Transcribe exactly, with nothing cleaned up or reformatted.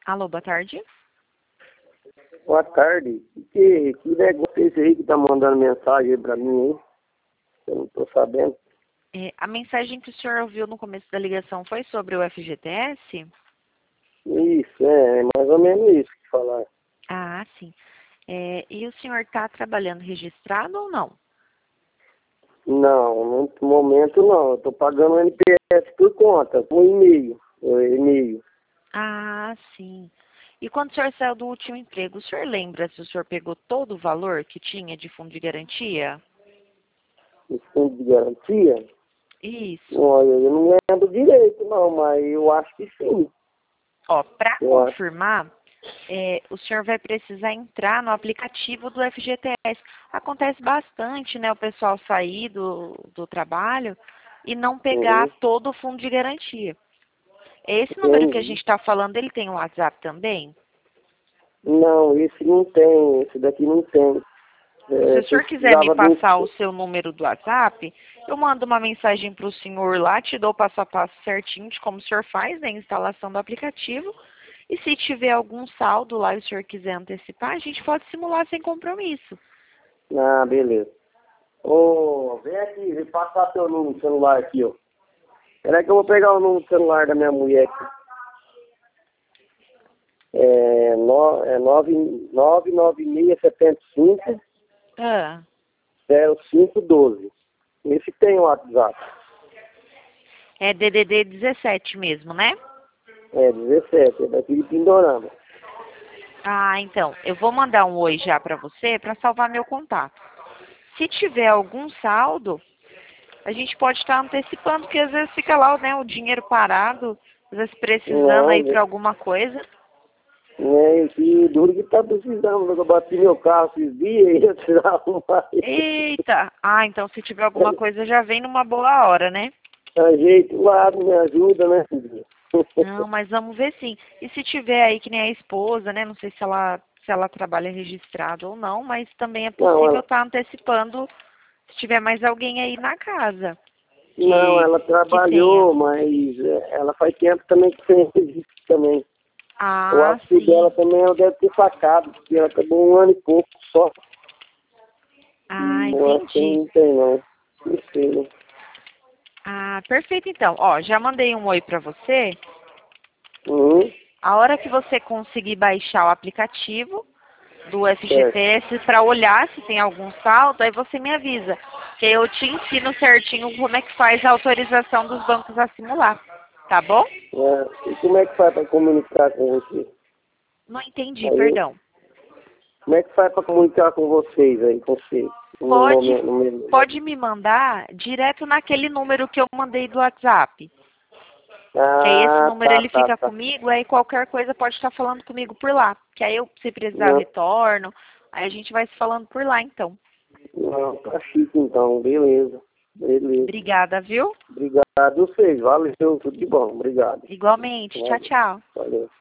Alô, boa tarde. Boa tarde. Que, que negócio é esse aí que tá mandando mensagem aí pra mim, hein? Eu não tô sabendo. É, a mensagem que o senhor ouviu no começo da ligação foi sobre o F G T S? Isso, é, é mais ou menos isso que falar. Ah, sim. É, e o senhor está trabalhando registrado ou não? Não, no momento não. Eu tô pagando o N P S por conta, por e-mail. o E-mail. Ah, sim. E quando o senhor saiu do último emprego, o senhor lembra se o senhor pegou todo o valor que tinha de fundo de garantia? O fundo de garantia? Isso. Olha, eu não lembro direito não, mas eu acho que sim. Ó, para Eu acho. confirmar, é, o senhor vai precisar entrar no aplicativo do F G T S. Acontece bastante, né, o pessoal sair do, do trabalho e não pegar Uhum. todo o fundo de garantia. Esse número que a gente Entendi. está falando, ele tem o WhatsApp também? Não, esse não tem, esse daqui não tem. Se É, o senhor quiser me precisava de passar um. o seu número do WhatsApp, eu mando uma mensagem para o senhor lá, te dou o passo a passo certinho de como o senhor faz, né, a instalação do aplicativo. E se tiver algum saldo lá e o senhor quiser antecipar, a gente pode simular sem compromisso. Ah, beleza. Ô, vem aqui, vem passar teu número do celular aqui, ó. Peraí que eu vou pegar o número do celular da minha mulher aqui. É, no, é nove nove nove seis sete cinco Ah, zero cinco um dois. Esse tem o WhatsApp. é D D D dezessete mesmo, né? É dezessete, é daqui de Pindorama. Ah, então, eu vou mandar um oi já para você para salvar meu contato. Se tiver algum saldo, a gente pode estar antecipando, porque às vezes fica lá, né, o dinheiro parado, às vezes precisando Não, aí né? para alguma coisa. É, que duro que tá precisando. Eu bati meu carro esses dias e ia tirar arrumar ele. Eita! Ah, então se tiver alguma coisa já vem numa boa hora, né? Ajeita o lado, me ajuda, né, filho? Não, mas vamos ver sim. E se tiver aí que nem a esposa, né? Não sei se ela se ela trabalha registrado ou não, mas também é Não, possível ela, estar antecipando se tiver mais alguém aí na casa não, que ela que tenha. trabalhou, mas é, ela faz tempo também que tem registro também. Eu Ah, acho que dela sim. também ela deve ter sacado, porque ela acabou um ano e pouco só. Ah, Eu acho que entendi. não tem não. Não sei, né? Ah, perfeito então. Ó, já mandei um oi para você. Uhum, A hora que você conseguir baixar o aplicativo do certo. F G T S para olhar se tem algum saldo, aí você me avisa. Que eu te ensino certinho como é que faz a autorização dos bancos a simular. Tá bom? É, e como é que faz para comunicar com você? Não entendi, Aí, perdão. como é que faz para comunicar com vocês aí, com você? No Pode, momento, no mesmo. pode me mandar direto naquele número que eu mandei do WhatsApp. Que aí esse Ah, número tá, ele tá, fica tá. comigo, aí qualquer coisa pode estar falando comigo por lá. Que aí eu, se precisar, eu Não, retorno. Aí a gente vai se falando por lá, então. não, tá chique então, beleza. Beleza. Obrigada, viu? Obrigado, vocês. Valeu, tudo de bom. Obrigado. Igualmente. Tchau, Valeu. tchau. Valeu.